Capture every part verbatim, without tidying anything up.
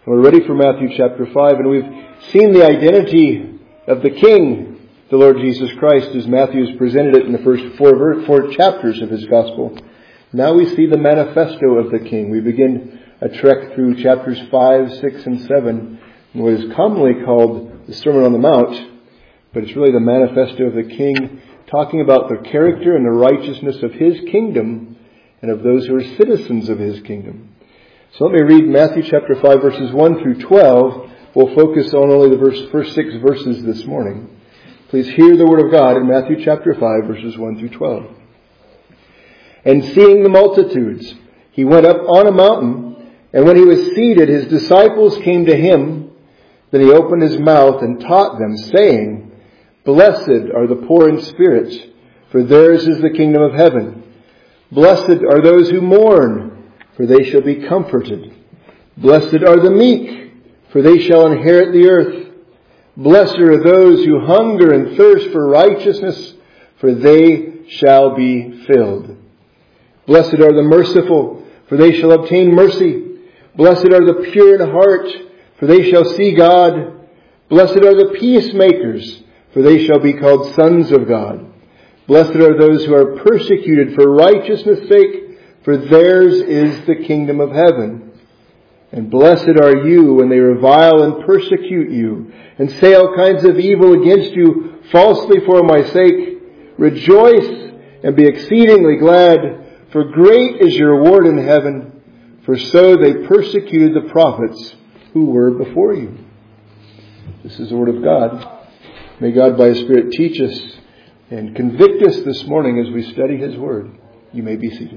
We're ready for Matthew chapter five, and we've seen the identity of the King, the Lord Jesus Christ, as Matthew has presented it in the first four, four chapters of his Gospel. Now we see the manifesto of the King. We begin a trek through chapters five, six, and seven, in what is commonly called the Sermon on the Mount, but it's really the manifesto of the King, talking about the character and the righteousness of his kingdom and of those who are citizens of his kingdom. So let me read Matthew chapter five, verses one through twelve. We'll focus on only the verse, first six verses this morning. Please hear the word of God in Matthew chapter five, verses one through twelve. And seeing the multitudes, he went up on a mountain, and when he was seated, his disciples came to him. Then he opened his mouth and taught them, saying, Blessed are the poor in spirit, for theirs is the kingdom of heaven. Blessed are those who mourn, for they shall be comforted. Blessed are the meek, for they shall inherit the earth. Blessed are those who hunger and thirst for righteousness, for they shall be filled. Blessed are the merciful, for they shall obtain mercy. Blessed are the pure in heart, for they shall see God. Blessed are the peacemakers, for they shall be called sons of God. Blessed are those who are persecuted for righteousness' sake, for theirs is the kingdom of heaven. And blessed are you when they revile and persecute you, and say all kinds of evil against you falsely for my sake. Rejoice and be exceedingly glad, for great is your reward in heaven. For so they persecuted the prophets who were before you. This is the word of God. May God by His Spirit teach us and convict us this morning as we study His word. You may be seated.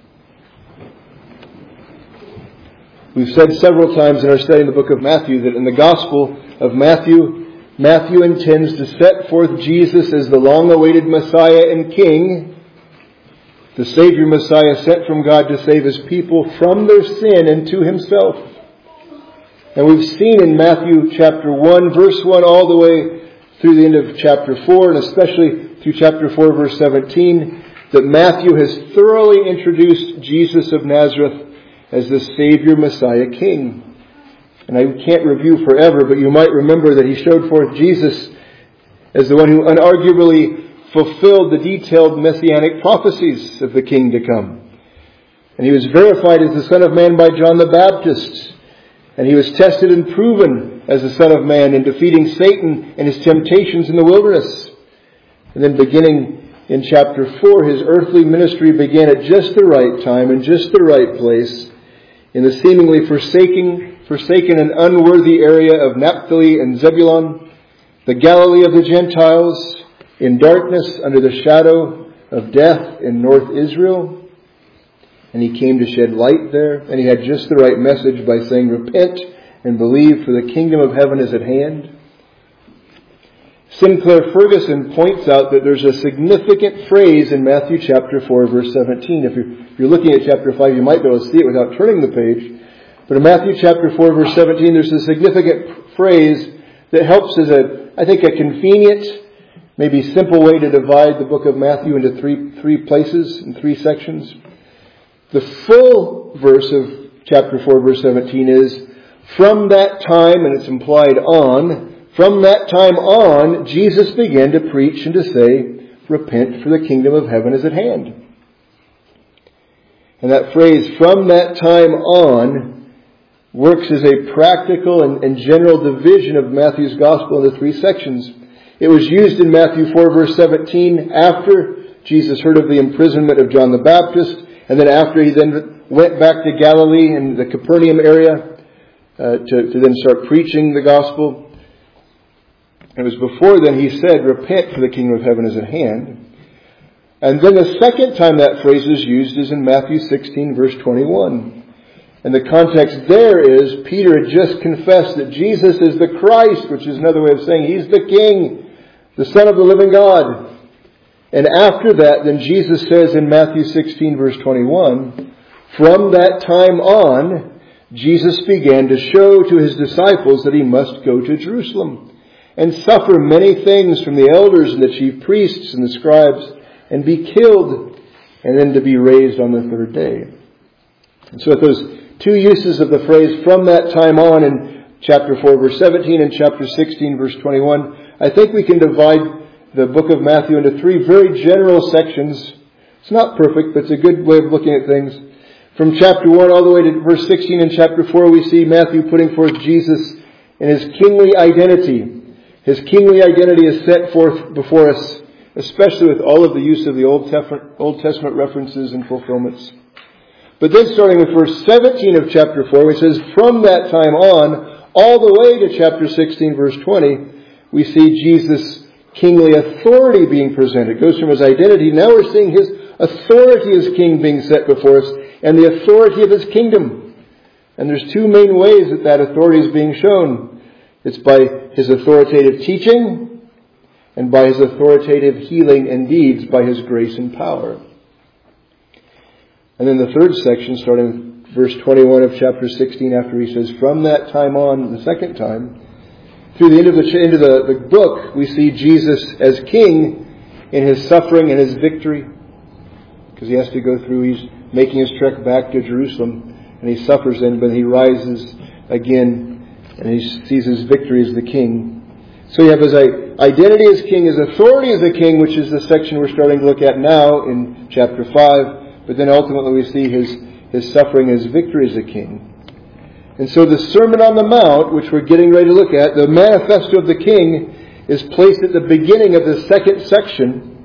We've said several times in our study in the book of Matthew that in the Gospel of Matthew, Matthew intends to set forth Jesus as the long-awaited Messiah and King, the Savior Messiah sent from God to save His people from their sin and to Himself. And we've seen in Matthew chapter one, verse one, all the way through the end of chapter four, and especially through chapter four, verse seventeen, that Matthew has thoroughly introduced Jesus of Nazareth as the Savior, Messiah, King. And I can't review forever, but you might remember that he showed forth Jesus as the one who unarguably fulfilled the detailed messianic prophecies of the King to come. And he was verified as the Son of Man by John the Baptist. And he was tested and proven as the Son of Man in defeating Satan and his temptations in the wilderness. And then beginning in chapter four, his earthly ministry began at just the right time and just the right place, in the seemingly forsaken, forsaken and unworthy area of Naphtali and Zebulun, the Galilee of the Gentiles, in darkness under the shadow of death in North Israel. And he came to shed light there, and he had just the right message by saying, Repent and believe, for the kingdom of heaven is at hand. Sinclair Ferguson points out that there's a significant phrase in Matthew chapter four, verse seventeen. If you're, if you're looking at chapter five, you might be able to see it without turning the page. But in Matthew chapter four, verse seventeen, there's a significant phrase that helps as a, I think, a convenient, maybe simple way to divide the book of Matthew into three, three places, in three sections. The full verse of chapter four, verse seventeen is, From that time, and it's implied on, From that time on, Jesus began to preach and to say, Repent, for the kingdom of heaven is at hand. And that phrase, from that time on, works as a practical and, and general division of Matthew's gospel into three sections. It was used in Matthew four, verse seventeen, after Jesus heard of the imprisonment of John the Baptist, and then after he then went back to Galilee and the Capernaum area uh, to, to then start preaching the gospel. It was before then he said, Repent, for the kingdom of heaven is at hand. And then the second time that phrase is used is in Matthew sixteen, verse twenty-one. And the context there is, Peter had just confessed that Jesus is the Christ, which is another way of saying He's the King, the Son of the living God. And after that, then Jesus says in Matthew sixteen, verse twenty-one, From that time on, Jesus began to show to His disciples that He must go to Jerusalem and suffer many things from the elders and the chief priests and the scribes, and be killed, and then to be raised on the third day. And so at those two uses of the phrase "from that time on" in chapter four, verse seventeen, and chapter sixteen, verse twenty-one. I think we can divide the book of Matthew into three very general sections. It's not perfect, but it's a good way of looking at things. From chapter one all the way to verse sixteen in chapter four, we see Matthew putting forth Jesus in his kingly identity. His kingly identity is set forth before us, especially with all of the use of the Old Testament references and fulfillments. But then starting with verse seventeen of chapter four, he says, from that time on, all the way to chapter sixteen, verse twenty, we see Jesus' kingly authority being presented. It goes from his identity. Now we're seeing his authority as king being set before us, and the authority of his kingdom. And there's two main ways that that authority is being shown. It's by his authoritative teaching, and by his authoritative healing and deeds, by his grace and power. And then the third section, starting with verse twenty-one of chapter sixteen, after he says, from that time on, the second time, through the end of the end of the, the book, we see Jesus as king in his suffering and his victory. Because he has to go through, he's making his trek back to Jerusalem, and he suffers then, but he rises again, and he sees his victory as the king. So you have his identity as king, his authority as a king, which is the section we're starting to look at now in chapter five. But then ultimately we see his, his suffering, his victory as a king. And so the Sermon on the Mount, which we're getting ready to look at, the manifesto of the king, is placed at the beginning of the second section.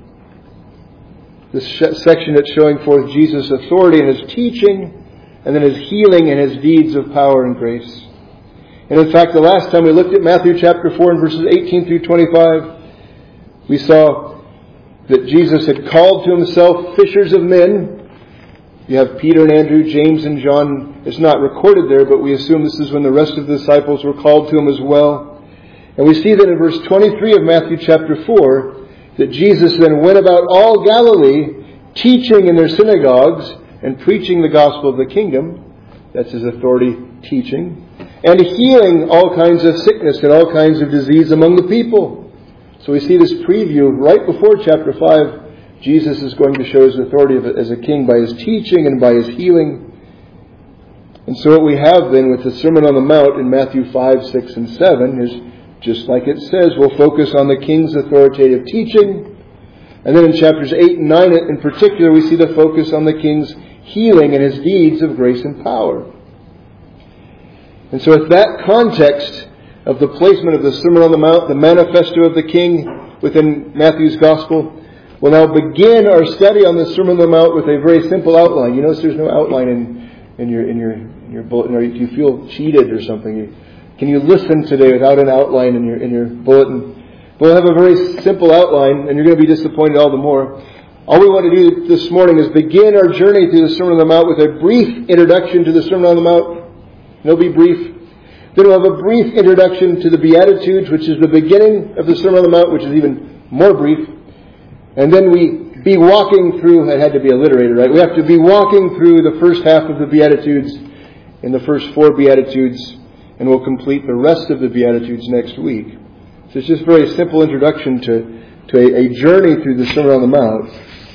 This section that's showing forth Jesus' authority and his teaching, and then his healing and his deeds of power and grace. And in fact, the last time we looked at Matthew chapter four and verses eighteen through twenty-five, we saw that Jesus had called to himself fishers of men. You have Peter and Andrew, James and John. It's not recorded there, but we assume this is when the rest of the disciples were called to him as well. And we see that in verse twenty-three of Matthew chapter four, that Jesus then went about all Galilee, teaching in their synagogues and preaching the gospel of the kingdom. That's his authority teaching. And healing all kinds of sickness and all kinds of disease among the people. So we see this preview right before chapter five. Jesus is going to show his authority as a king by his teaching and by his healing. And so what we have then with the Sermon on the Mount in Matthew five, six, and seven is, just like it says, we'll focus on the king's authoritative teaching. And then in chapters eight and nine in particular, we see the focus on the king's healing and his deeds of grace and power. And so with that context of the placement of the Sermon on the Mount, the manifesto of the king within Matthew's Gospel, we'll now begin our study on the Sermon on the Mount with a very simple outline. You notice there's no outline in, in your in your in your bulletin, or do you feel cheated or something? You, can you listen today without an outline in your in your bulletin? We'll have a very simple outline, and you're going to be disappointed all the more. All we want to do this morning is begin our journey through the Sermon on the Mount with a brief introduction to the Sermon on the Mount. It'll be brief. Then we'll have a brief introduction to the Beatitudes, which is the beginning of the Sermon on the Mount, which is even more brief. And then we be walking through, it had to be alliterated, right? We have to be walking through the first half of the Beatitudes in the first four Beatitudes, and we'll complete the rest of the Beatitudes next week. So it's just a very simple introduction to, to a, a journey through the Sermon on the Mount.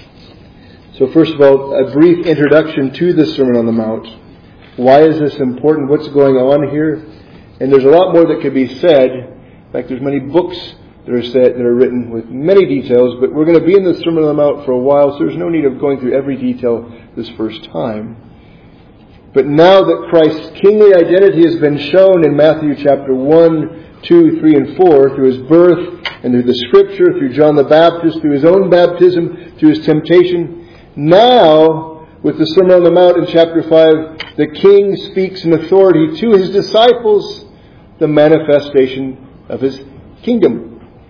So first of all, a brief introduction to the Sermon on the Mount. Why is this important? What's going on here? And there's a lot more that could be said. In fact, there's many books that are said, that are written with many details, but we're going to be in the Sermon on the Mount for a while, so there's no need of going through every detail this first time. But now that Christ's kingly identity has been shown in Matthew chapter one, two, three, and four, through his birth, and through the Scripture, through John the Baptist, through his own baptism, through his temptation, now, with the Sermon on the Mount in chapter five, the King speaks in authority to his disciples, the manifestation of his kingdom.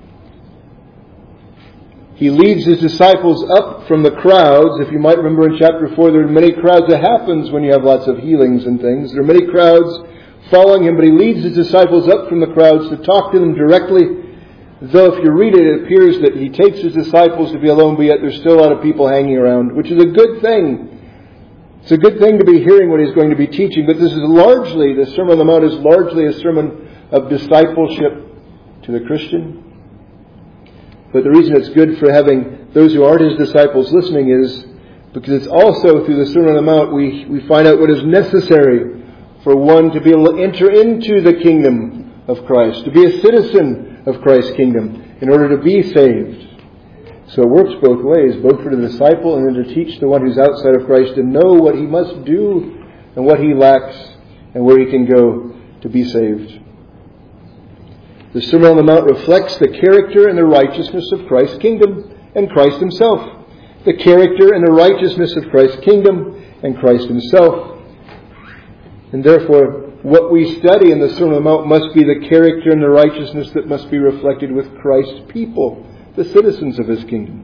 He leads his disciples up from the crowds. If you might remember in chapter four, there are many crowds. That happens when you have lots of healings and things. There are many crowds following him, but he leads his disciples up from the crowds to talk to them directly. Though if you read it, it appears that he takes his disciples to be alone, but yet there's still a lot of people hanging around, which is a good thing. It's a good thing to be hearing what he's going to be teaching, but this is largely, the Sermon on the Mount is largely a sermon of discipleship to the Christian. But the reason it's good for having those who aren't his disciples listening is because it's also through the Sermon on the Mount we, we find out what is necessary for one to be able to enter into the kingdom of Christ, to be a citizen of Christ's kingdom in order to be saved. So it works both ways, both for the disciple and then to teach the one who's outside of Christ to know what he must do and what he lacks and where he can go to be saved. The Sermon on the Mount reflects the character and the righteousness of Christ's kingdom and Christ himself. The character and the righteousness of Christ's kingdom and Christ himself. And therefore, what we study in the Sermon on the Mount must be the character and the righteousness that must be reflected with Christ's people, the citizens of his kingdom.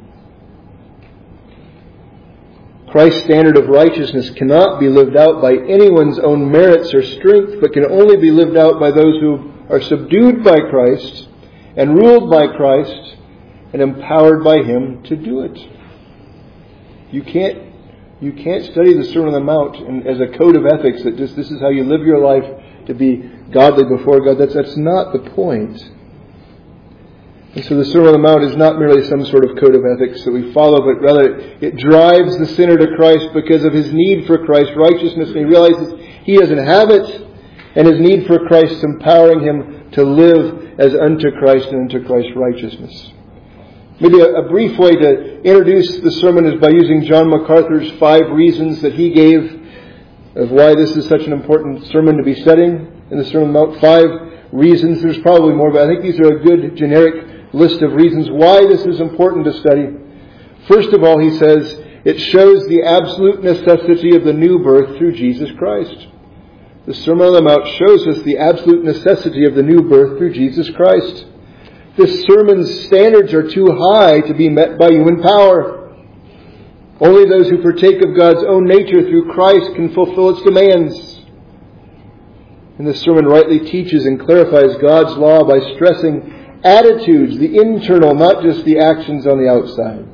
Christ's standard of righteousness cannot be lived out by anyone's own merits or strength, but can only be lived out by those who are subdued by Christ and ruled by Christ and empowered by him to do it. You can't you can't study the Sermon on the Mount and as a code of ethics that just this is how you live your life to be godly before God. That's that's not the point. And so the Sermon on the Mount is not merely some sort of code of ethics that we follow, but rather it drives the sinner to Christ because of his need for Christ's righteousness. And he realizes he doesn't have it, and his need for Christ empowering him to live as unto Christ and unto Christ's righteousness. Maybe a, a brief way to introduce the sermon is by using John MacArthur's five reasons that he gave of why this is such an important sermon to be studying in the Sermon on the Mount. Five reasons. There's probably more, but I think these are a good generic list of reasons why this is important to study. First of all, he says, it shows the absolute necessity of the new birth through Jesus Christ. The Sermon on the Mount shows us the absolute necessity of the new birth through Jesus Christ. This sermon's standards are too high to be met by human power. Only those who partake of God's own nature through Christ can fulfill its demands. And this sermon rightly teaches and clarifies God's law by stressing attitudes, the internal, not just the actions on the outside.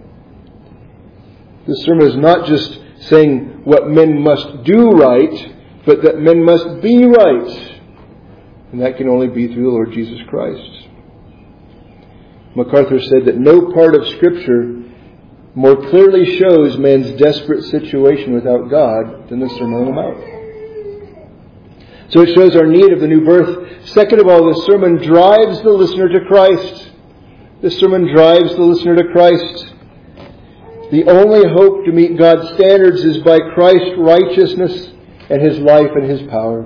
This sermon is not just saying what men must do right, but that men must be right. And that can only be through the Lord Jesus Christ. MacArthur said that no part of Scripture more clearly shows man's desperate situation without God than the Sermon on the Mount. So it shows our need of the new birth. Second of all, this sermon drives the listener to Christ. This sermon drives the listener to Christ. The only hope to meet God's standards is by Christ's righteousness and his life and his power.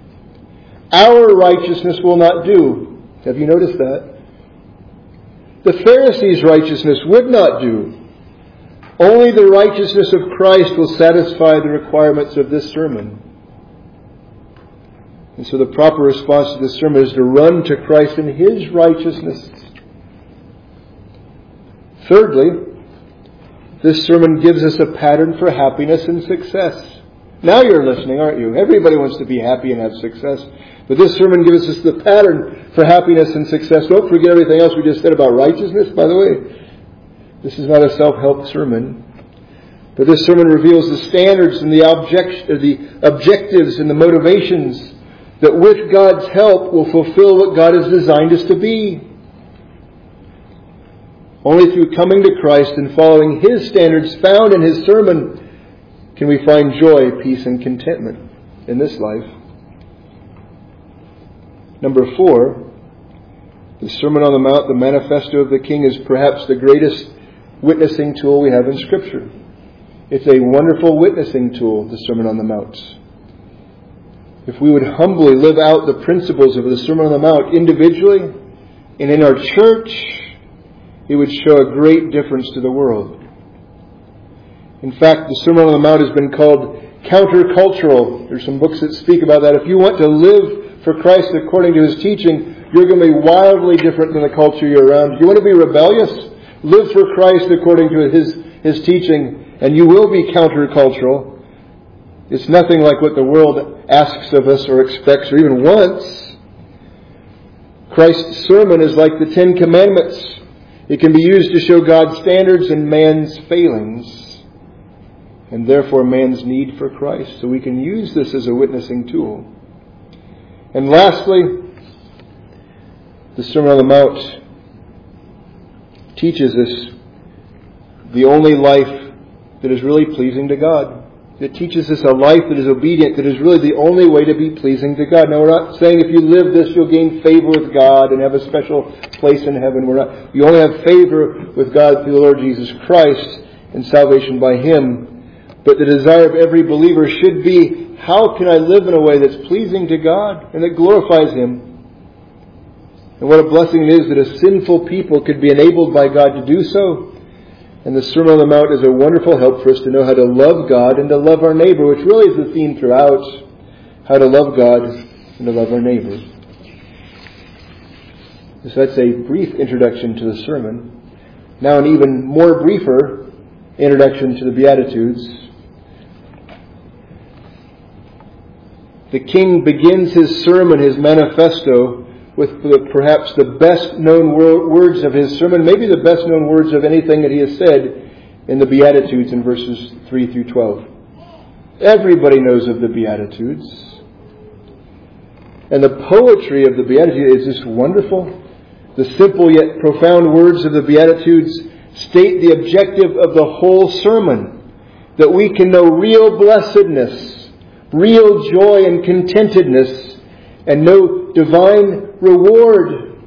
Our righteousness will not do. Have you noticed that? The Pharisees' righteousness would not do. Only the righteousness of Christ will satisfy the requirements of this sermon. And so the proper response to this sermon is to run to Christ in his righteousness. Thirdly, this sermon gives us a pattern for happiness and success. Now you're listening, aren't you? Everybody wants to be happy and have success. But this sermon gives us the pattern for happiness and success. Don't forget everything else we just said about righteousness, by the way. This is not a self-help sermon. But this sermon reveals the standards and the, object, or the objectives and the motivations that with God's help will fulfill what God has designed us to be. Only through coming to Christ and following his standards found in his sermon can we find joy, peace, and contentment in this life. Number four, the Sermon on the Mount, the manifesto of the King, is perhaps the greatest witnessing tool we have in Scripture. It's a wonderful witnessing tool, the Sermon on the Mount. If we would humbly live out the principles of the Sermon on the Mount individually and in our church, it would show a great difference to the world. In fact, the Sermon on the Mount has been called countercultural. There's some books that speak about that. If you want to live for Christ according to his teaching, you're going to be wildly different than the culture you're around. If you want to be rebellious, live for Christ according to his, his teaching, and you will be countercultural. It's nothing like what the world asks of us or expects or even wants. Christ's sermon is like the Ten Commandments. It can be used to show God's standards and man's failings, and therefore man's need for Christ. So we can use this as a witnessing tool. And lastly, the Sermon on the Mount teaches us the only life that is really pleasing to God. It teaches us a life that is obedient, that is really the only way to be pleasing to God. Now, we're not saying if you live this, you'll gain favor with God and have a special place in heaven. We're not. You only have favor with God through the Lord Jesus Christ and salvation by Him. But the desire of every believer should be, how can I live in a way that's pleasing to God and that glorifies Him? And what a blessing it is that a sinful people could be enabled by God to do so. And the Sermon on the Mount is a wonderful help for us to know how to love God and to love our neighbor, which really is the theme throughout, how to love God and to love our neighbor. So that's a brief introduction to the sermon. Now an even more briefer introduction to the Beatitudes. The King begins his sermon, his manifesto, with the, perhaps the best known wor- words of his sermon, maybe the best known words of anything that he has said in the Beatitudes in verses three through twelve. Everybody knows of the Beatitudes. And the poetry of the Beatitudes is just wonderful. The simple yet profound words of the Beatitudes state the objective of the whole sermon, that we can know real blessedness, real joy and contentedness, and know divine reward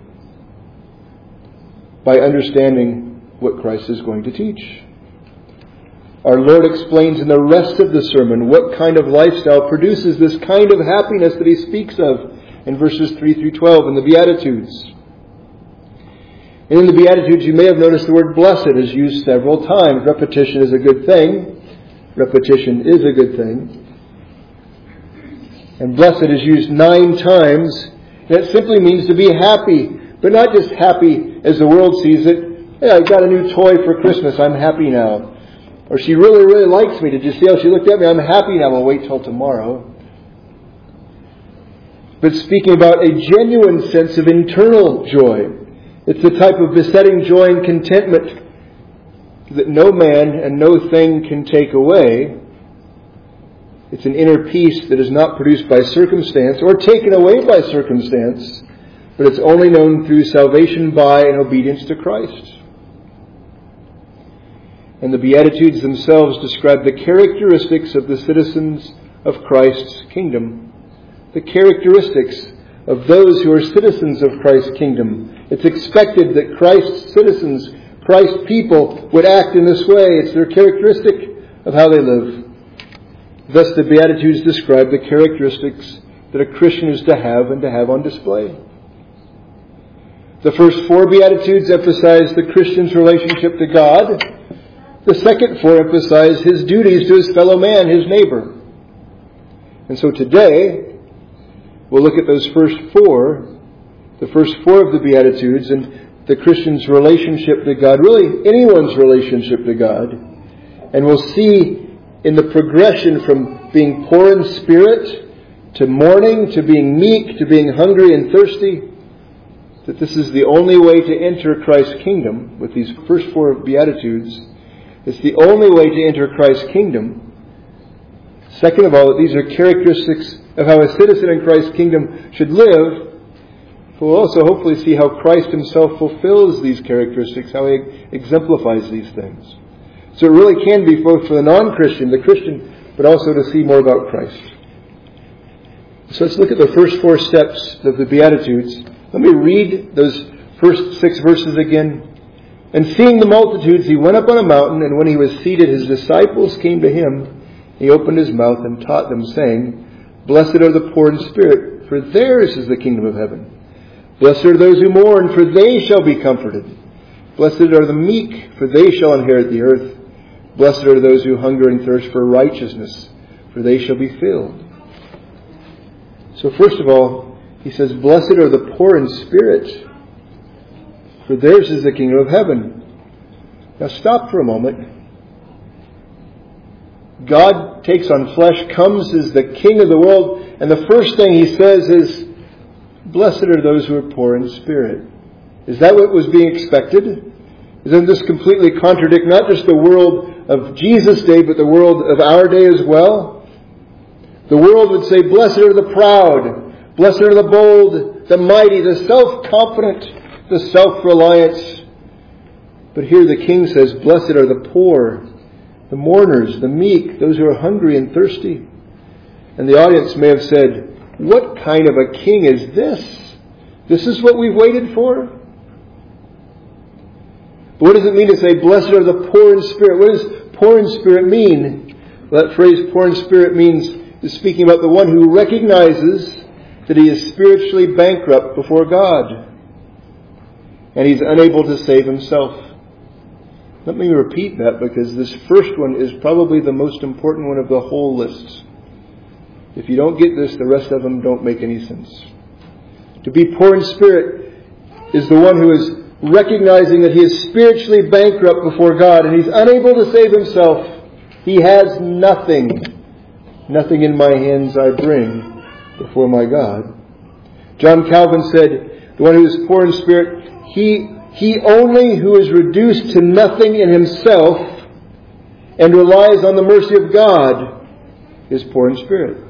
by understanding what Christ is going to teach. Our Lord explains in the rest of the sermon what kind of lifestyle produces this kind of happiness that He speaks of in verses three through twelve in the Beatitudes. And in the Beatitudes you may have noticed the word blessed is used several times. Repetition is a good thing. Repetition is a good thing. And blessed is used nine times. And it simply means to be happy. But not just happy as the world sees it. Hey, I got a new toy for Christmas. I'm happy now. Or she really, really likes me. Did you see how she looked at me? I'm happy now. I'll wait till tomorrow. But speaking about a genuine sense of internal joy. It's the type of besetting joy and contentment that no man and no thing can take away. It's an inner peace that is not produced by circumstance or taken away by circumstance, but it's only known through salvation by and obedience to Christ. And the Beatitudes themselves describe the characteristics of the citizens of Christ's kingdom. The characteristics of those who are citizens of Christ's kingdom. It's expected that Christ's citizens, Christ's people, would act in this way. It's their characteristic of how they live. Thus the Beatitudes describe the characteristics that a Christian is to have and to have on display. The first four Beatitudes emphasize the Christian's relationship to God. The second four emphasize his duties to his fellow man, his neighbor. And so today, we'll look at those first four, the first four of the Beatitudes, and the Christian's relationship to God, really anyone's relationship to God. And we'll see in the progression from being poor in spirit to mourning, to being meek, to being hungry and thirsty, that this is the only way to enter Christ's kingdom. With these first four Beatitudes, it's the only way to enter Christ's kingdom. Second of all, that these are characteristics of how a citizen in Christ's kingdom should live. But we'll also hopefully see how Christ Himself fulfills these characteristics, how He exemplifies these things. So it really can be both for the non-Christian, the Christian, but also to see more about Christ. So let's look at the first four steps of the Beatitudes. Let me read those first six verses again. And seeing the multitudes, He went up on a mountain, and when He was seated, His disciples came to Him. He opened His mouth and taught them, saying, Blessed are the poor in spirit, for theirs is the kingdom of heaven. Blessed are those who mourn, for they shall be comforted. Blessed are the meek, for they shall inherit the earth. Blessed are those who hunger and thirst for righteousness, for they shall be filled. So first of all, He says, Blessed are the poor in spirit, for theirs is the kingdom of heaven. Now stop for a moment. God takes on flesh, comes as the King of the world, and the first thing He says is, Blessed are those who are poor in spirit. Is that what was being expected? Doesn't this completely contradict not just the world of Jesus' day, but the world of our day as well? The world would say, Blessed are the proud, blessed are the bold, the mighty, the self-confident, the self-reliant. But here the King says, Blessed are the poor the mourners, the meek, those who are hungry and thirsty. And the audience may have said, what kind of a king is this? This is what we've waited for? But what does it mean to say, blessed are the poor in spirit? What does poor in spirit mean? Well, that phrase, poor in spirit, means is speaking about the one who recognizes that he is spiritually bankrupt before God. And he's unable to save himself. Let me repeat that, because this first one is probably the most important one of the whole list. If you don't get this, the rest of them don't make any sense. To be poor in spirit is the one who is recognizing that he is spiritually bankrupt before God and he's unable to save himself. He has nothing. Nothing in my hands I bring before my God. John Calvin said, the one who is poor in spirit, he, he only who is reduced to nothing in himself and relies on the mercy of God is poor in spirit.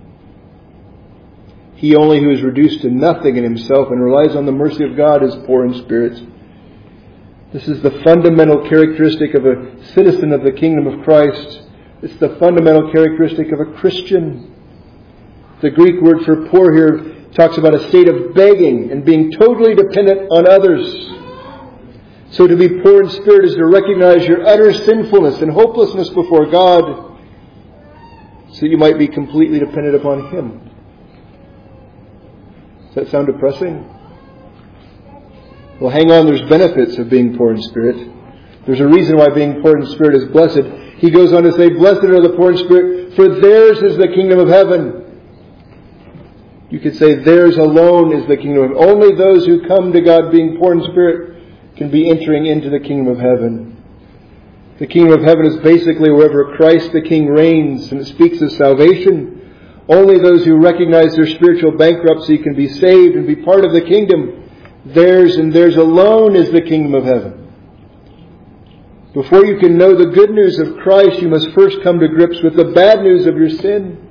He only who is reduced to nothing in himself and relies on the mercy of God is poor in spirit. This is the fundamental characteristic of a citizen of the kingdom of Christ. It's the fundamental characteristic of a Christian. The Greek word for poor here talks about a state of begging and being totally dependent on others. So to be poor in spirit is to recognize your utter sinfulness and hopelessness before God, so that you might be completely dependent upon Him. Does that sound depressing? Well, hang on, there's benefits of being poor in spirit. There's a reason why being poor in spirit is blessed. He goes on to say, blessed are the poor in spirit, for theirs is the kingdom of heaven. You could say theirs alone is the kingdom of heaven. Only those who come to God being poor in spirit can be entering into the kingdom of heaven. The kingdom of heaven is basically wherever Christ the King reigns, and it speaks of salvation. Only those who recognize their spiritual bankruptcy can be saved and be part of the kingdom. Theirs and theirs alone is the kingdom of heaven. Before you can know the good news of Christ, you must first come to grips with the bad news of your sin.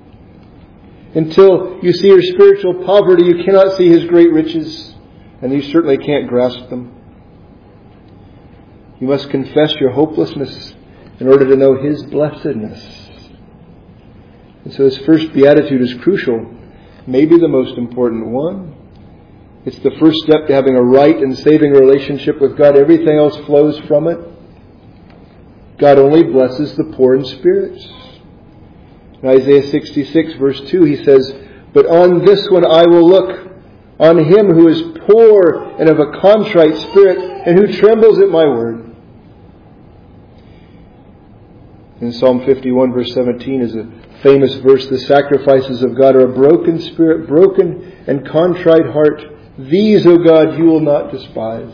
Until you see your spiritual poverty, you cannot see His great riches, and you certainly can't grasp them. You must confess your hopelessness in order to know His blessedness. And so this first beatitude is crucial, maybe the most important one. It's the first step to having a right and saving relationship with God. Everything else flows from it. God only blesses the poor in spirit. In Isaiah sixty-six verse two he says, but on this one I will look, on him who is poor and of a contrite spirit, and who trembles at my word. In Psalm fifty-one verse seventeen is a famous verse, the sacrifices of God are a broken spirit, broken and contrite heart. These, O God, you will not despise.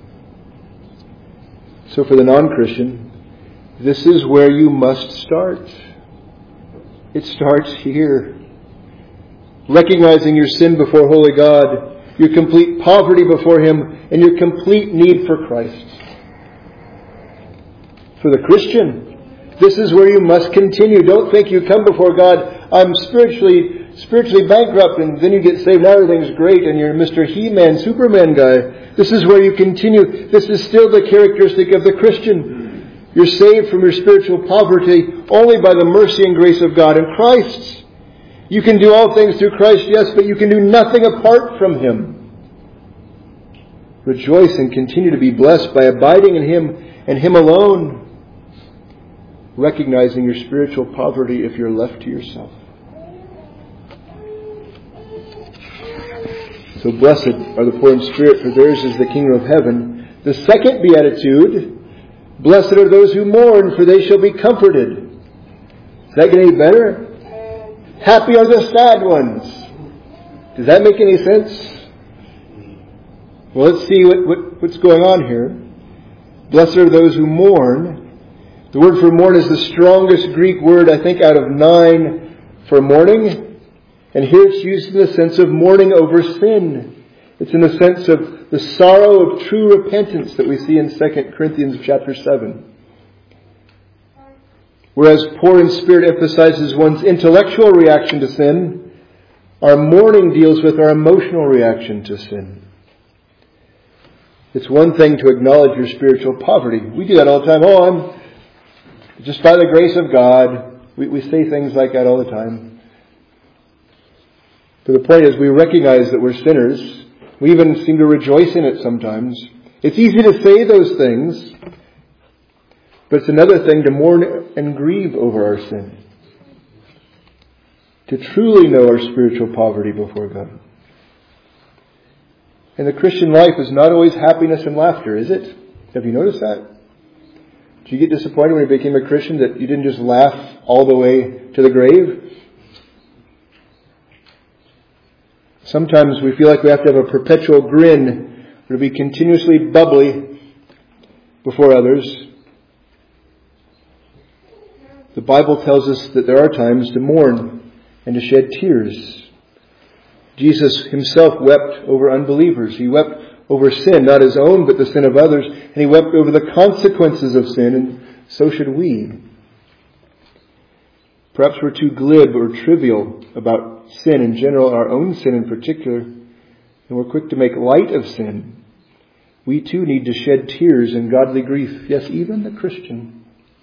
So for the non-Christian, this is where you must start. It starts here. Recognizing your sin before holy God, your complete poverty before Him, and your complete need for Christ. For the Christian, this is where you must continue. Don't think you come before God, I'm spiritually spiritually bankrupt, and then you get saved, now everything's great, and you're Mister He-Man, Superman guy. This is where you continue. This is still the characteristic of the Christian. You're saved from your spiritual poverty only by the mercy and grace of God in Christ. You can do all things through Christ, yes, but you can do nothing apart from Him. Rejoice and continue to be blessed by abiding in Him and Him alone, recognizing your spiritual poverty if you're left to yourself. So blessed are the poor in spirit, for theirs is the kingdom of heaven. The second beatitude, blessed are those who mourn, for they shall be comforted. Does that get any better? Happy are the sad ones. Does that make any sense? Well, let's see what, what, what's going on here. Blessed are those who mourn. The word for mourn is the strongest Greek word, I think, out of nine for mourning. And here it's used in the sense of mourning over sin. It's in the sense of the sorrow of true repentance that we see in Second Corinthians chapter seven. Whereas poor in spirit emphasizes one's intellectual reaction to sin, our mourning deals with our emotional reaction to sin. It's one thing to acknowledge your spiritual poverty. We do that all the time. Oh, I'm Just by the grace of God. We, we say things like that all the time. But the point is, we recognize that we're sinners. We even seem to rejoice in it sometimes. It's easy to say those things, but it's another thing to mourn and grieve over our sin. To truly know our spiritual poverty before God. And the Christian life is not always happiness and laughter, is it? Have you noticed that? Did you get disappointed when you became a Christian that you didn't just laugh all the way to the grave? Sometimes we feel like we have to have a perpetual grin or to be continuously bubbly before others. The Bible tells us that there are times to mourn and to shed tears. Jesus himself wept over unbelievers. He wept over sin, not his own, but the sin of others. And he wept over the consequences of sin, and so should we. Perhaps we're too glib or trivial about sin in general, our own sin in particular, and we're quick to make light of sin. We too need to shed tears and godly grief. Yes, even the Christian.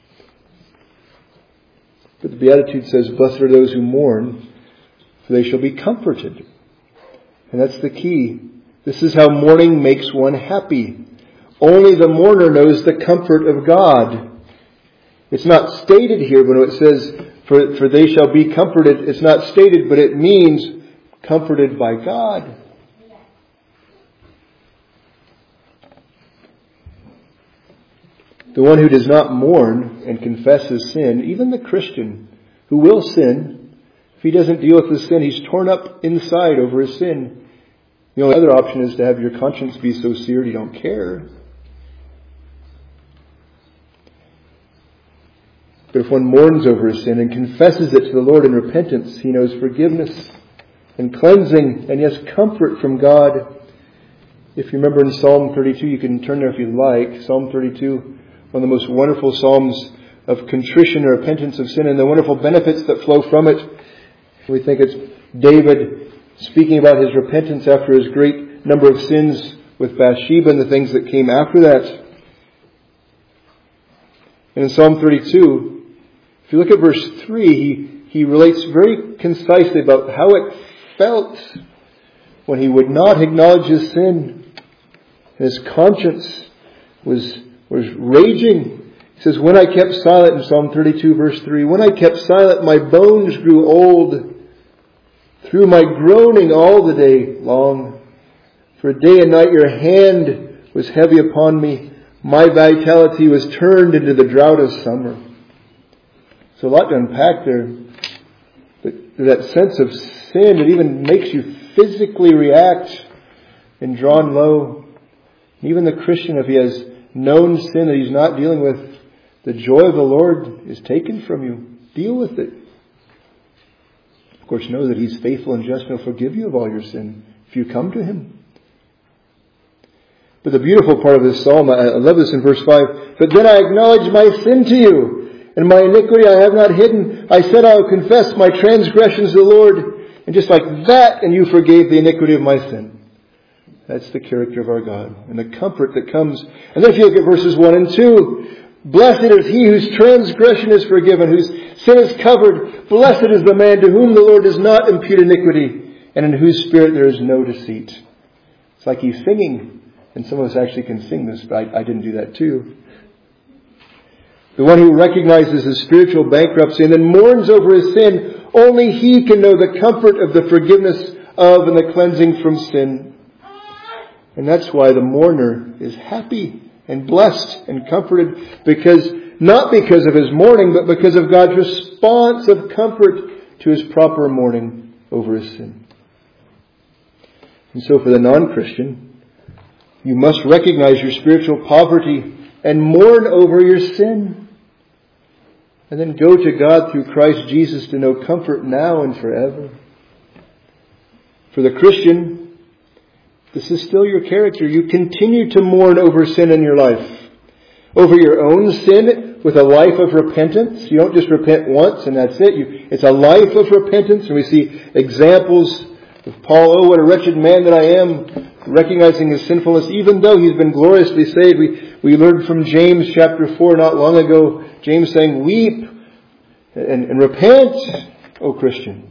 But the Beatitude says, "Blessed are those who mourn, for they shall be comforted." And that's the key. This is how mourning makes one happy. Only the mourner knows the comfort of God. It's not stated here, but it says, for, for they shall be comforted. It's not stated, but it means comforted by God. The one who does not mourn and confess his sin, even the Christian who will sin, if he doesn't deal with his sin, he's torn up inside over his sin. The only other option is to have your conscience be so seared you don't care. But if one mourns over his sin and confesses it to the Lord in repentance, he knows forgiveness and cleansing and yes, comfort from God. If you remember in Psalm thirty-two, you can turn there if you like. Psalm thirty-two, one of the most wonderful psalms of contrition and repentance of sin and the wonderful benefits that flow from it. We think it's David speaking about his repentance after his great number of sins with Bathsheba and the things that came after that. And in Psalm thirty-two, if you look at verse three, he, he relates very concisely about how it felt when he would not acknowledge his sin. His conscience was, was raging. He says, "When I kept silent," in Psalm thirty-two verse three, "when I kept silent, my bones grew old. Through my groaning all the day long. For day and night your hand was heavy upon me. My vitality was turned into the drought of summer." So a lot to unpack there. But that sense of sin, it even makes you physically react and drawn low. Even the Christian, if he has known sin that he's not dealing with, the joy of the Lord is taken from you. Deal with it. Of course, know that he's faithful and just and will forgive you of all your sin if you come to him. But the beautiful part of this psalm, I love this in verse five. "But then I acknowledged my sin to you, and my iniquity I have not hidden. I said I will confess my transgressions to the Lord." And just like that, and you forgave the iniquity of my sin. That's the character of our God and the comfort that comes. And then if you look at verses one and two, "Blessed is he whose transgression is forgiven, whose sin is covered. Blessed is the man to whom the Lord does not impute iniquity, and in whose spirit there is no deceit." It's like he's singing. And some of us actually can sing this, but I, I didn't do that too. The one who recognizes his spiritual bankruptcy and then mourns over his sin, only he can know the comfort of the forgiveness of and the cleansing from sin. And that's why the mourner is happy and blessed and comforted, because not because of his mourning, but because of God's response of comfort to his proper mourning over his sin. And so for the non-Christian, you must recognize your spiritual poverty and mourn over your sin. And then go to God through Christ Jesus to know comfort now and forever. For the Christian, this is still your character. You continue to mourn over sin in your life. Over your own sin with a life of repentance. You don't just repent once and that's it. You, it's a life of repentance. And we see examples of Paul. "Oh, what a wretched man that I am," recognizing his sinfulness, even though he's been gloriously saved. We, We learned from James chapter four not long ago, James saying, weep and, and repent, O Christian.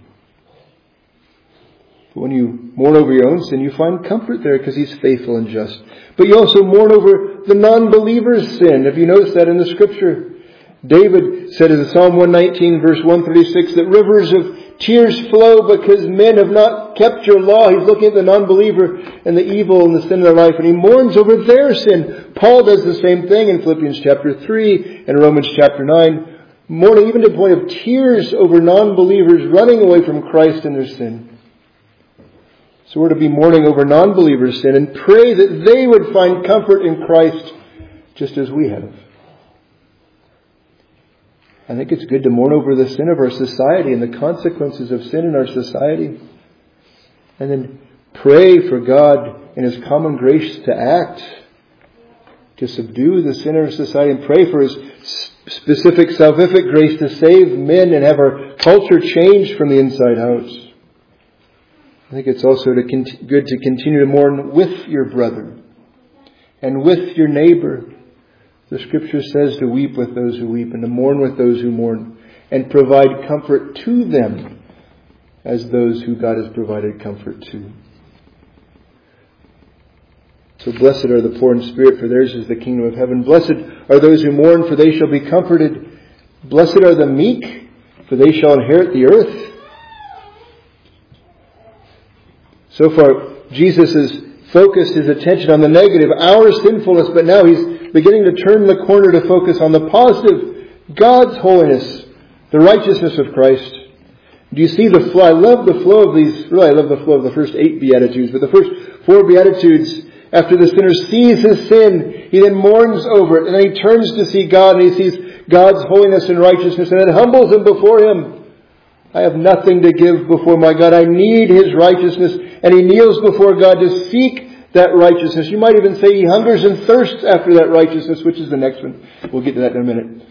But when you mourn over your own sin, you find comfort there because He's faithful and just. But you also mourn over the non-believer's sin. Have you noticed that in the Scripture? David said in Psalm one nineteen verse one thirty-six that rivers of tears flow because men have not kept your law. He's looking at the non-believer and the evil and the sin in their life, and he mourns over their sin. Paul does the same thing in Philippians chapter three and Romans chapter nine, mourning even to the point of tears over non-believers running away from Christ and their sin. So we're to be mourning over non-believers' sin and pray that they would find comfort in Christ just as we have. I think it's good to mourn over the sin of our society and the consequences of sin in our society. And then pray for God in His common grace to act, to subdue the sin of our society, and pray for His specific salvific grace to save men and have our culture changed from the inside out. I think it's also to cont- good to continue to mourn with your brother and with your neighbor. The Scripture says to weep with those who weep and to mourn with those who mourn and provide comfort to them as those who God has provided comfort to. So blessed are the poor in spirit, for theirs is the kingdom of heaven. Blessed are those who mourn, for they shall be comforted. Blessed are the meek, for they shall inherit the earth. So far, Jesus has focused His attention on the negative, our sinfulness, but now He's beginning to turn the corner to focus on the positive, God's holiness, the righteousness of Christ. Do you see the flow? I love the flow of these, really I love the flow of the first eight Beatitudes, but the first four Beatitudes, after the sinner sees his sin, he then mourns over it, and then he turns to see God, and he sees God's holiness and righteousness, and then humbles Him before Him. I have nothing to give before my God. I need His righteousness. And he kneels before God to seek that righteousness. You might even say he hungers and thirsts after that righteousness, which is the next one. We'll get to that in a minute.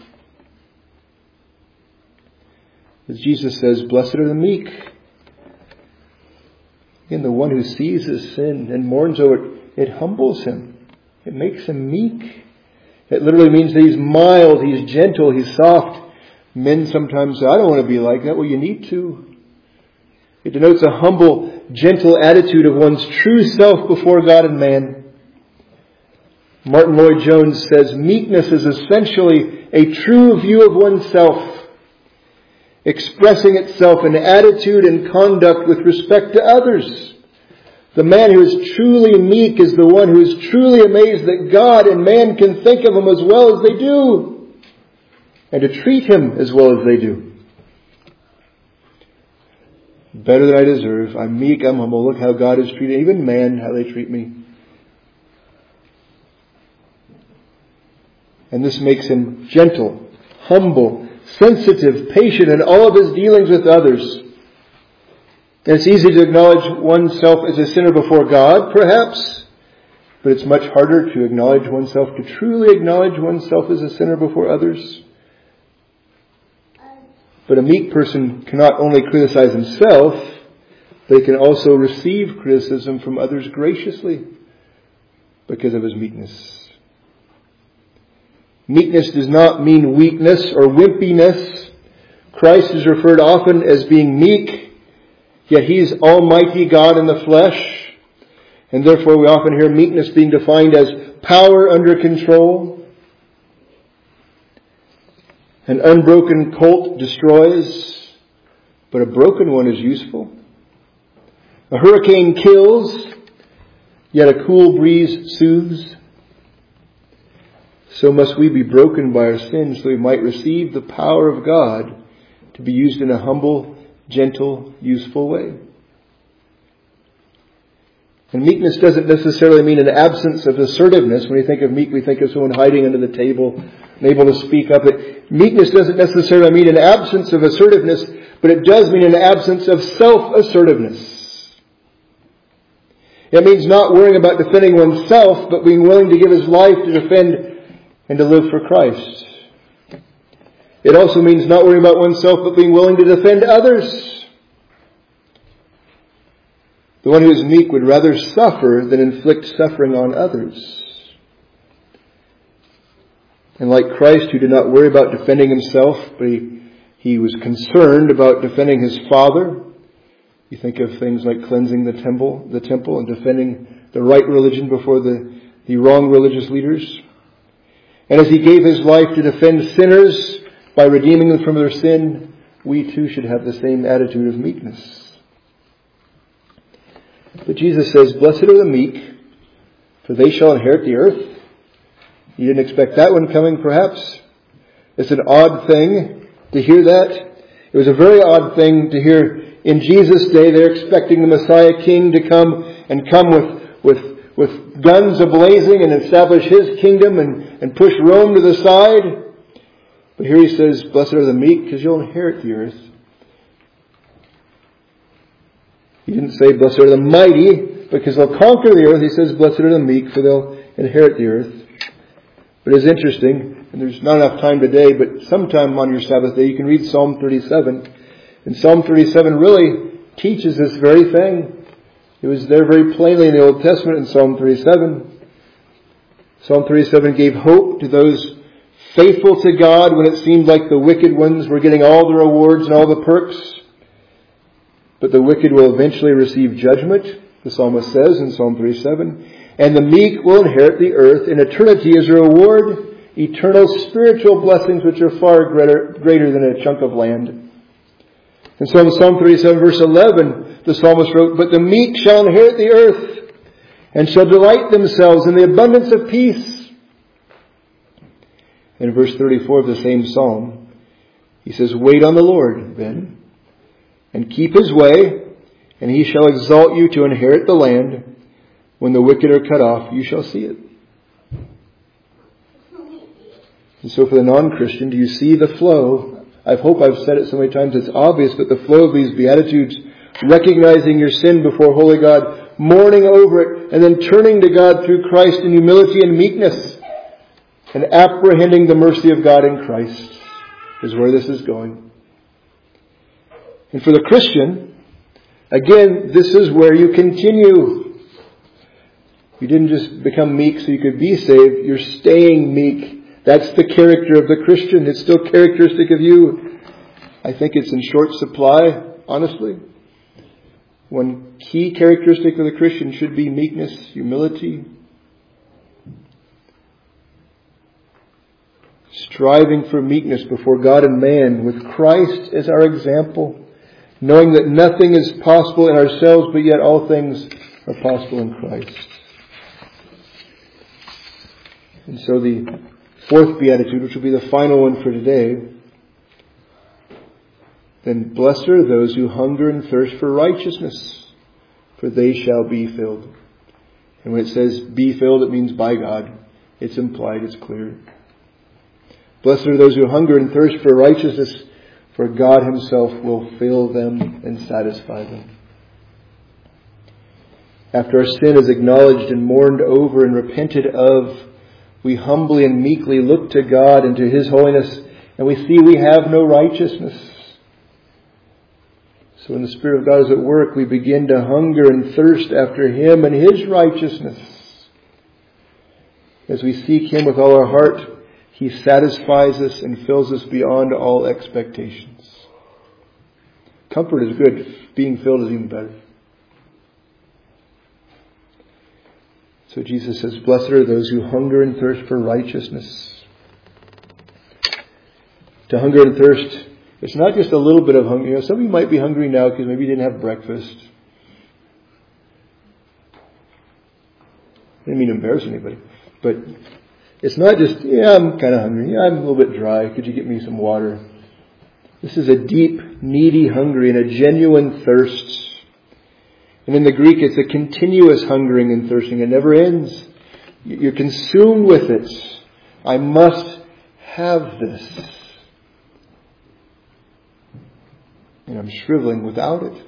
As Jesus says, blessed are the meek. Again, the one who sees his sin and mourns over it, it humbles him. It makes him meek. It literally means that he's mild, he's gentle, he's soft. Men sometimes say, I don't want to be like that. Well, you need to. It denotes a humble, gentle attitude of one's true self before God and man. Martin Lloyd-Jones says, meekness is essentially a true view of oneself, expressing itself in attitude and conduct with respect to others. The man who is truly meek is the one who is truly amazed that God and man can think of him as well as they do, and to treat him as well as they do. Better than I deserve. I'm meek, I'm humble. Look how God has treated even man, how they treat me. And this makes him gentle, humble, sensitive, patient in all of his dealings with others. And it's easy to acknowledge oneself as a sinner before God, perhaps, but it's much harder to acknowledge oneself, to truly acknowledge oneself as a sinner before others. But a meek person can not only criticize himself, but he can also receive criticism from others graciously because of his meekness. Meekness does not mean weakness or wimpiness. Christ is referred often as being meek, yet He is Almighty God in the flesh. And therefore we often hear meekness being defined as power under control. An unbroken colt destroys, but a broken one is useful. A hurricane kills, yet a cool breeze soothes. So must we be broken by our sins so we might receive the power of God to be used in a humble, gentle, useful way. And meekness doesn't necessarily mean an absence of assertiveness. When we think of meek, we think of someone hiding under the table, unable to speak up. It, meekness doesn't necessarily mean an absence of assertiveness, but it does mean an absence of self-assertiveness. It means not worrying about defending oneself, but being willing to give his life to defend and to live for Christ. It also means not worrying about oneself, but being willing to defend others. The one who is meek would rather suffer than inflict suffering on others. And like Christ, who did not worry about defending himself, but he, he was concerned about defending his Father. You think of things like cleansing the temple, the temple and defending the right religion before the, the wrong religious leaders. And as he gave his life to defend sinners by redeeming them from their sin, we too should have the same attitude of meekness. But Jesus says, "Blessed are the meek, for they shall inherit the earth." You didn't expect that one coming, perhaps? It's an odd thing to hear that. It was a very odd thing to hear in Jesus' day. They're expecting the Messiah King to come and come with, with, with guns ablazing and establish his kingdom and, and push Rome to the side. But here he says, "Blessed are the meek, because you'll inherit the earth." He didn't say, "Blessed are the mighty, because they'll conquer the earth." He says, "Blessed are the meek, for they'll inherit the earth." But it's interesting, and there's not enough time today, but sometime on your Sabbath day you can read Psalm thirty-seven. And Psalm thirty-seven really teaches this very thing. It was there very plainly in the Old Testament in Psalm thirty-seven. Psalm thirty-seven gave hope to those faithful to God when it seemed like the wicked ones were getting all the rewards and all the perks. But the wicked will eventually receive judgment, the psalmist says in Psalm thirty-seven. And the meek will inherit the earth in eternity as a reward, eternal spiritual blessings which are far greater, greater than a chunk of land. And so in Psalm thirty-seven verse eleven, the psalmist wrote, "But the meek shall inherit the earth, and shall delight themselves in the abundance of peace." And in verse thirty-four of the same psalm, he says, "Wait on the Lord, then, and keep his way, and he shall exalt you to inherit the land. When the wicked are cut off, you shall see it." And so for the non-Christian, do you see the flow? I hope I've said it so many times it's obvious, but the flow of these Beatitudes, recognizing your sin before holy God, mourning over it, and then turning to God through Christ in humility and meekness, and apprehending the mercy of God in Christ, is where this is going. And for the Christian, again, this is where you continue. You didn't just become meek so you could be saved. You're staying meek. That's the character of the Christian. It's still characteristic of you. I think it's in short supply, honestly. One key characteristic of the Christian should be meekness, humility, striving for meekness before God and man, with Christ as our example, knowing that nothing is possible in ourselves, but yet all things are possible in Christ. And so the fourth beatitude, which will be the final one for today, "Then blessed are those who hunger and thirst for righteousness, for they shall be filled." And when it says be filled, it means by God. It's implied, it's clear. Blessed are those who hunger and thirst for righteousness, for God himself will fill them and satisfy them. After our sin is acknowledged and mourned over and repented of, we humbly and meekly look to God and to his holiness, and we see we have no righteousness. So when the Spirit of God is at work, we begin to hunger and thirst after him and his righteousness. As we seek him with all our heart, he satisfies us and fills us beyond all expectations. Comfort is good. Being filled is even better. So Jesus says, "Blessed are those who hunger and thirst for righteousness." To hunger and thirst, it's not just a little bit of hunger. You know, some of you might be hungry now because maybe you didn't have breakfast. I didn't mean to embarrass anybody. But it's not just, yeah, I'm kind of hungry. Yeah, I'm a little bit dry. Could you get me some water? This is a deep, needy hunger and a genuine thirst. And in the Greek, it's a continuous hungering and thirsting. It never ends. You're consumed with it. I must have this. And I'm shriveling without it.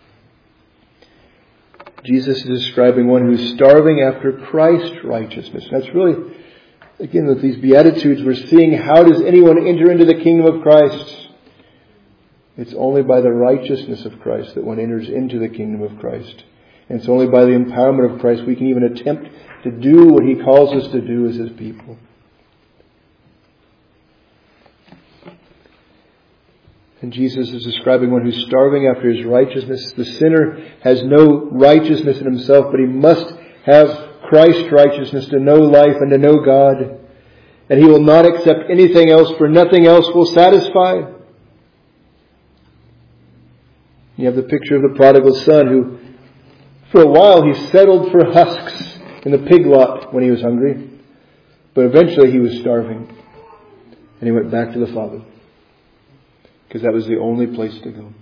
Jesus is describing one who's starving after Christ's righteousness. That's really, again, with these Beatitudes, we're seeing how does anyone enter into the kingdom of Christ? It's only by the righteousness of Christ that one enters into the kingdom of Christ. And it's only by the empowerment of Christ we can even attempt to do what he calls us to do as his people. And Jesus is describing one who's starving after his righteousness. The sinner has no righteousness in himself, but he must have Christ's righteousness to know life and to know God. And he will not accept anything else, for nothing else will satisfy. You have the picture of the prodigal son who, for a while, he settled for husks in the pig lot when he was hungry. But eventually he was starving. And he went back to the Father. Because that was the only place to go.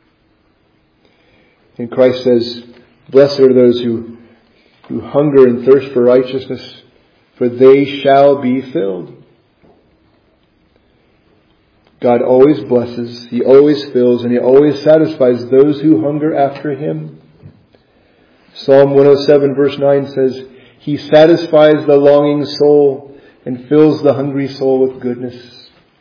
And Christ says, blessed are those who, who hunger and thirst for righteousness, for they shall be filled. God always blesses, He always fills, and He always satisfies those who hunger after Him. Psalm one oh seven verse nine says, He satisfies the longing soul and fills the hungry soul with goodness.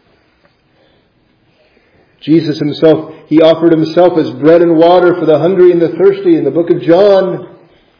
Jesus Himself, He offered Himself as bread and water for the hungry and the thirsty in the book of John.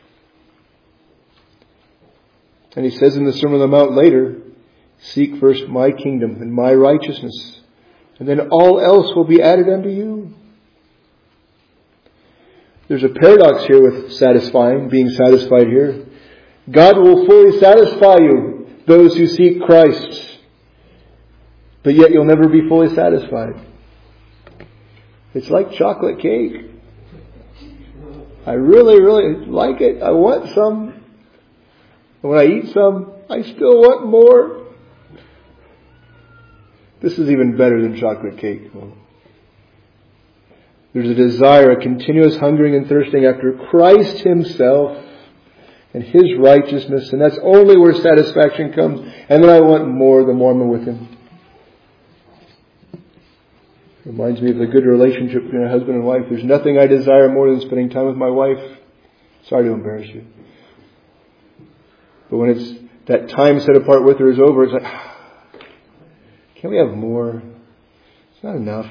And He says in the Sermon on the Mount later, seek first my kingdom and my righteousness, and then all else will be added unto you. There's a paradox here with satisfying, being satisfied here. God will fully satisfy you, those who seek Christ, but yet you'll never be fully satisfied. It's like chocolate cake. I really, really like it. I want some. And when I eat some, I still want more. This is even better than chocolate cake. There's a desire, a continuous hungering and thirsting after Christ Himself and His righteousness. And that's only where satisfaction comes. And then I want more the more I'm with Him. Reminds me of the good relationship between a husband and wife. There's nothing I desire more than spending time with my wife. Sorry to embarrass you. But when it's that time set apart with her is over, it's like, can't we have more? It's not enough.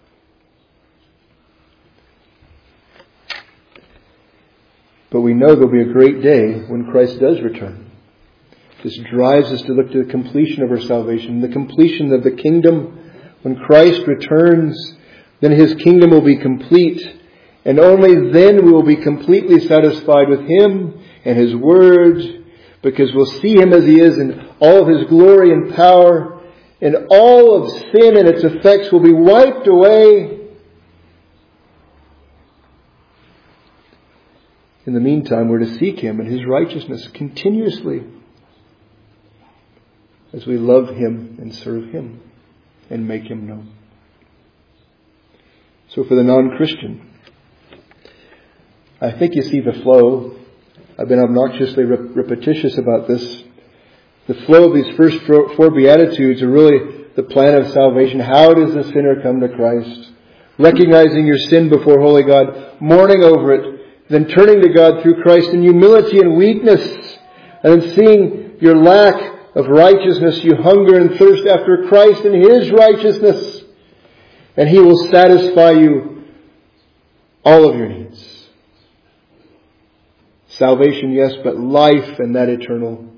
But we know there'll be a great day when Christ does return. This drives us to look to the completion of our salvation, the completion of the kingdom. When Christ returns, then His kingdom will be complete. And only then we will be completely satisfied with Him and His Word, because we'll see Him as He is in all of His glory and power, and all of sin and its effects will be wiped away. In the meantime, we're to seek Him and His righteousness continuously as we love Him and serve Him and make Him known. So for the non-Christian, I think you see the flow. I've been obnoxiously rep- repetitious about this. The flow of these first four Beatitudes are really the plan of salvation. How does the sinner come to Christ? Recognizing your sin before holy God, mourning over it, then turning to God through Christ in humility and weakness, and then seeing your lack of righteousness, you hunger and thirst after Christ and His righteousness, and He will satisfy you all of your needs. Salvation, yes, but life and that eternal.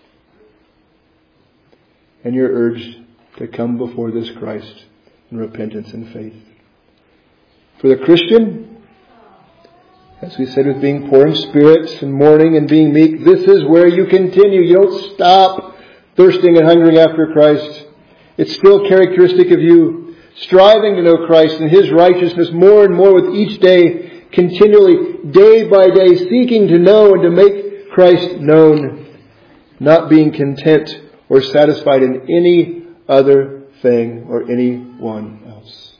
And you're urged to come before this Christ in repentance and faith. For the Christian, as we said, with being poor in spirit and mourning and being meek, this is where you continue. You don't stop thirsting and hungering after Christ. It's still characteristic of you, striving to know Christ and His righteousness more and more with each day, continually, day by day, seeking to know and to make Christ known, not being content or satisfied in any other thing or anyone else.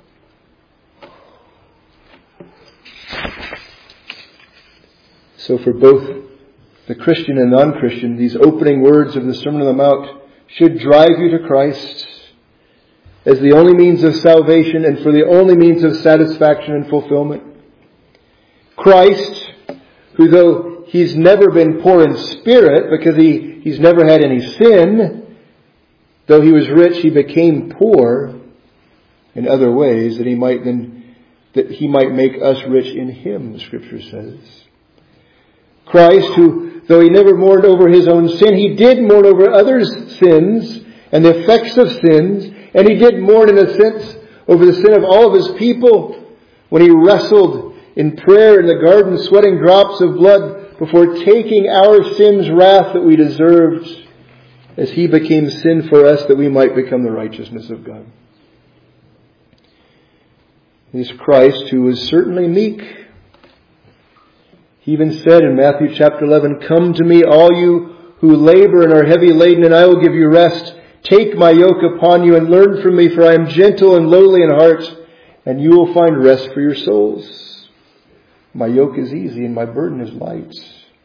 So for both the Christian and non-Christian, these opening words of the Sermon on the Mount should drive you to Christ as the only means of salvation and for the only means of satisfaction and fulfillment. Christ, who though He's never been poor in spirit because he, He's never had any sin, though He was rich, He became poor in other ways that He might then, that He might make us rich in Him, the Scripture says. Christ, who, though He never mourned over His own sin, He did mourn over others' sins and the effects of sins, and He did mourn, in a sense, over the sin of all of His people when He wrestled in prayer in the garden, sweating drops of blood before taking our sin's wrath that we deserved, as He became sin for us that we might become the righteousness of God. It is Christ who was certainly meek. He even said in Matthew chapter eleven, "Come to me, all you who labor and are heavy laden, and I will give you rest. Take my yoke upon you and learn from me, for I am gentle and lowly in heart, and you will find rest for your souls. My yoke is easy and my burden is light."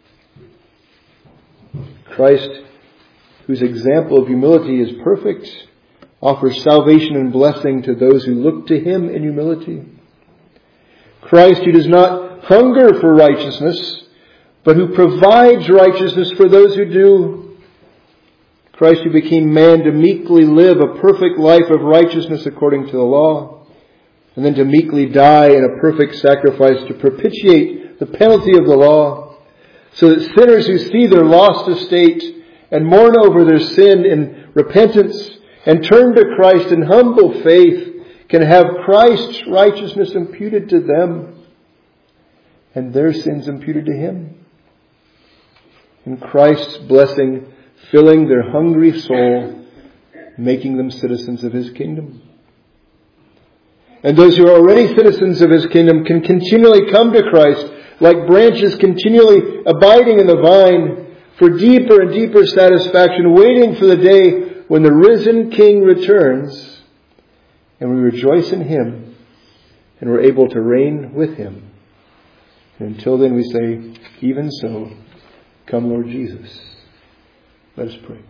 Christ, whose example of humility is perfect, offers salvation and blessing to those who look to Him in humility. Christ, who does not hunger for righteousness, but who provides righteousness for those who do. Christ, who became man to meekly live a perfect life of righteousness according to the law, and then to meekly die in a perfect sacrifice to propitiate the penalty of the law, so that sinners who see their lost estate and mourn over their sin in repentance and turn to Christ in humble faith can have Christ's righteousness imputed to them and their sins imputed to Him. And Christ's blessing filling their hungry soul, making them citizens of His kingdom. And those who are already citizens of His kingdom can continually come to Christ like branches continually abiding in the vine for deeper and deeper satisfaction, waiting for the day when the risen King returns and we rejoice in Him and we're able to reign with Him. And until then we say, even so, come Lord Jesus. Let us pray.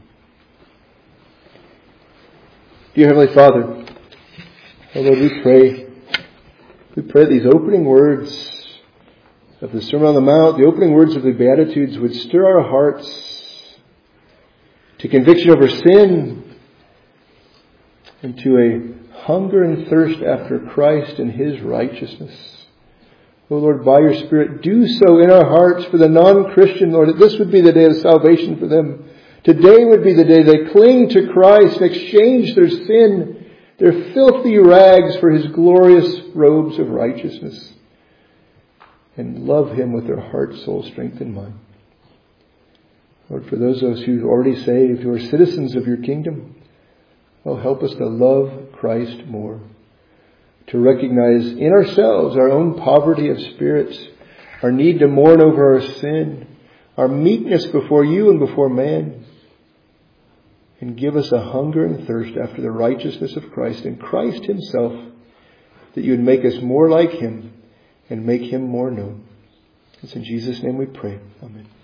Dear Heavenly Father, oh Lord, we pray, we pray these opening words of the Sermon on the Mount, the opening words of the Beatitudes would stir our hearts to conviction over sin and to a hunger and thirst after Christ and His righteousness. Oh Lord, by your Spirit, do so in our hearts for the non-Christian, Lord, that this would be the day of salvation for them. Today would be the day they cling to Christ and exchange their sin, their filthy rags, for His glorious robes of righteousness, and love Him with their heart, soul, strength, and mind. Lord, for those of us who are already saved, who are citizens of your kingdom, oh, help us to love Christ more, to recognize in ourselves our own poverty of spirit, our need to mourn over our sin, our meekness before you and before man, and give us a hunger and thirst after the righteousness of Christ and Christ Himself, that you would make us more like Him and make Him more known. It's in Jesus' name we pray. Amen.